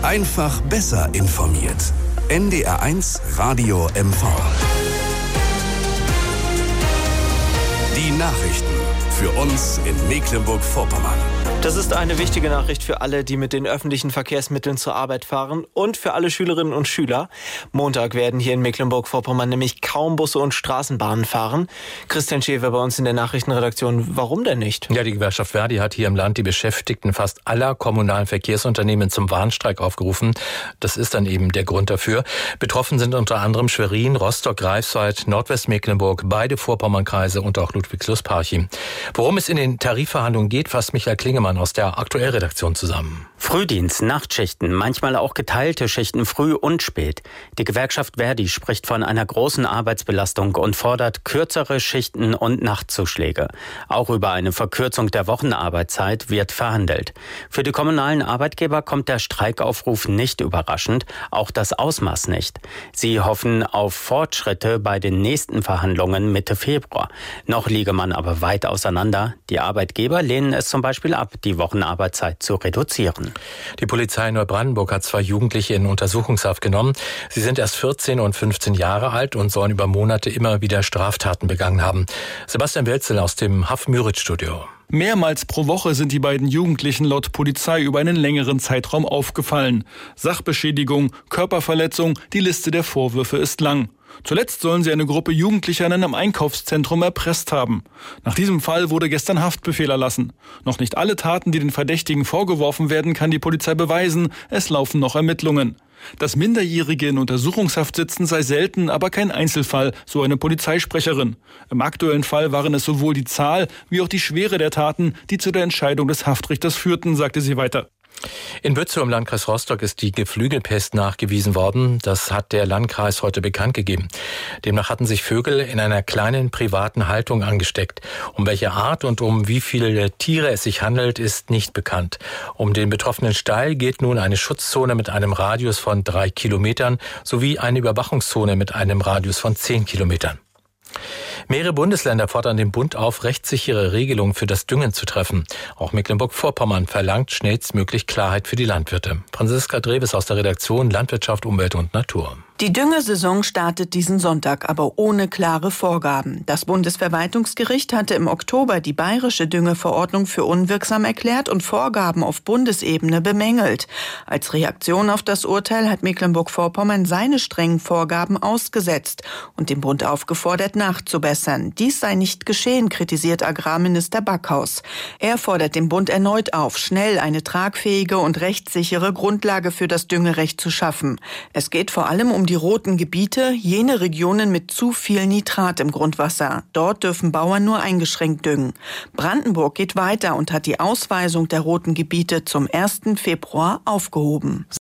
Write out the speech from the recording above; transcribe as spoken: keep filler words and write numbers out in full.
Einfach besser informiert. N D R eins Radio M V. Die Nachrichten für uns in Mecklenburg-Vorpommern. Das ist eine wichtige Nachricht für alle, die mit den öffentlichen Verkehrsmitteln zur Arbeit fahren und für alle Schülerinnen und Schüler. Montag werden hier in Mecklenburg-Vorpommern nämlich kaum Busse und Straßenbahnen fahren. Christian Schäfer bei uns in der Nachrichtenredaktion. Warum denn nicht? Ja, die Gewerkschaft Verdi hat hier im Land die Beschäftigten fast aller kommunalen Verkehrsunternehmen zum Warnstreik aufgerufen. Das ist dann eben der Grund dafür. Betroffen sind unter anderem Schwerin, Rostock, Greifswald, Nordwestmecklenburg, beide Vorpommernkreise und auch Ludwigslust-Parchim. Worum es in den Tarifverhandlungen geht, fasst Michael Klingemann aus der Aktuellredaktion zusammen. Frühdienst, Nachtschichten, manchmal auch geteilte Schichten früh und spät. Die Gewerkschaft Verdi spricht von einer großen Arbeitsbelastung und fordert kürzere Schichten und Nachtzuschläge. Auch über eine Verkürzung der Wochenarbeitszeit wird verhandelt. Für die kommunalen Arbeitgeber kommt der Streikaufruf nicht überraschend, auch das Ausmaß nicht. Sie hoffen auf Fortschritte bei den nächsten Verhandlungen Mitte Februar. Noch liege man aber weit auseinander. Die Arbeitgeber lehnen es zum Beispiel ab, die Wochenarbeitszeit zu reduzieren. Die Polizei in Neubrandenburg hat zwei Jugendliche in Untersuchungshaft genommen. Sie sind erst vierzehn und fünfzehn Jahre alt und sollen über Monate immer wieder Straftaten begangen haben. Sebastian Welzel aus dem Haff-Müritz-Studio. Mehrmals pro Woche sind die beiden Jugendlichen laut Polizei über einen längeren Zeitraum aufgefallen. Sachbeschädigung, Körperverletzung, die Liste der Vorwürfe ist lang. Zuletzt sollen sie eine Gruppe Jugendlicher in einem Einkaufszentrum erpresst haben. Nach diesem Fall wurde gestern Haftbefehl erlassen. Noch nicht alle Taten, die den Verdächtigen vorgeworfen werden, kann die Polizei beweisen. Es laufen noch Ermittlungen. Dass Minderjährige in Untersuchungshaft sitzen, sei selten, aber kein Einzelfall, so eine Polizeisprecherin. Im aktuellen Fall waren es sowohl die Zahl wie auch die Schwere der Taten, die zu der Entscheidung des Haftrichters führten, sagte sie weiter. In Bützow im Landkreis Rostock ist die Geflügelpest nachgewiesen worden. Das hat der Landkreis heute bekannt gegeben. Demnach hatten sich Vögel in einer kleinen privaten Haltung angesteckt. Um welche Art und um wie viele Tiere es sich handelt, ist nicht bekannt. Um den betroffenen Stall geht nun eine Schutzzone mit einem Radius von drei Kilometern sowie eine Überwachungszone mit einem Radius von zehn Kilometern. Mehrere Bundesländer fordern den Bund auf, rechtssichere Regelungen für das Düngen zu treffen. Auch Mecklenburg-Vorpommern verlangt schnellstmöglich Klarheit für die Landwirte. Franziska Dreves aus der Redaktion Landwirtschaft, Umwelt und Natur. Die Düngesaison startet diesen Sonntag, aber ohne klare Vorgaben. Das Bundesverwaltungsgericht hatte im Oktober die bayerische Düngeverordnung für unwirksam erklärt und Vorgaben auf Bundesebene bemängelt. Als Reaktion auf das Urteil hat Mecklenburg-Vorpommern seine strengen Vorgaben ausgesetzt und den Bund aufgefordert, nachzubessern. Dies sei nicht geschehen, kritisiert Agrarminister Backhaus. Er fordert den Bund erneut auf, schnell eine tragfähige und rechtssichere Grundlage für das Düngerecht zu schaffen. Es geht vor allem um die roten Gebiete, jene Regionen mit zu viel Nitrat im Grundwasser. Dort dürfen Bauern nur eingeschränkt düngen. Brandenburg geht weiter und hat die Ausweisung der roten Gebiete zum ersten Februar aufgehoben.